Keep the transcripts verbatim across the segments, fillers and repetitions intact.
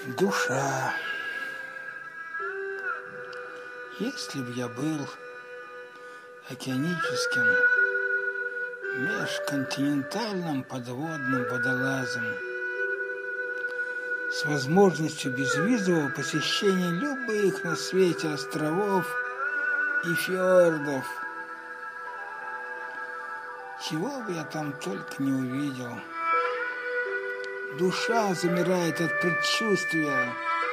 Душа. Если б я был океаническим, межконтинентальным подводным водолазом с возможностью безвизового посещения любых на свете островов и фьордов, чего бы я там только не увидел. Душа замирает от предчувствия.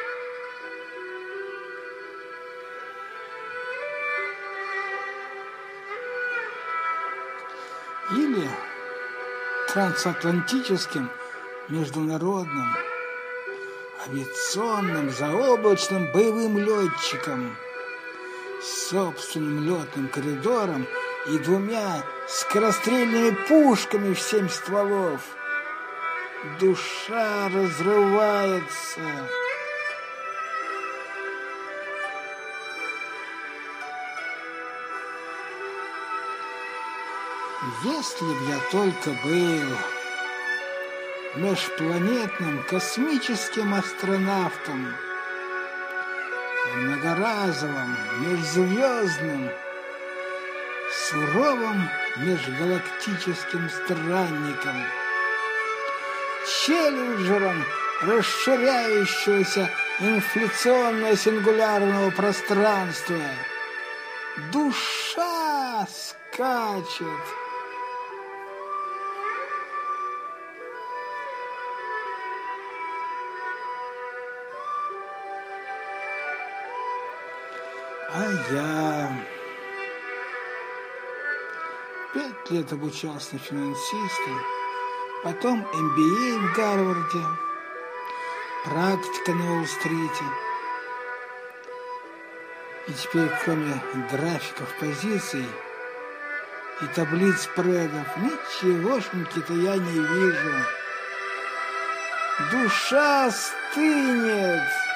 Или трансатлантическим, международным, авиационным, заоблачным боевым летчиком с собственным летным коридором и двумя скорострельными пушками в семь стволов. Душа разрывается. Если б я только был межпланетным космическим астронавтом, многоразовым, межзвездным, суровым межгалактическим странником, челленджером расширяющегося инфляционно-сингулярного пространства. Душа скачет. А я пять лет обучался на финансиста, потом эм би эй в Гарварде, практика на Уолл-стрите. И теперь, кроме графиков позиций и таблиц спредов, ничегошеньки-то я не вижу. Душа стынет.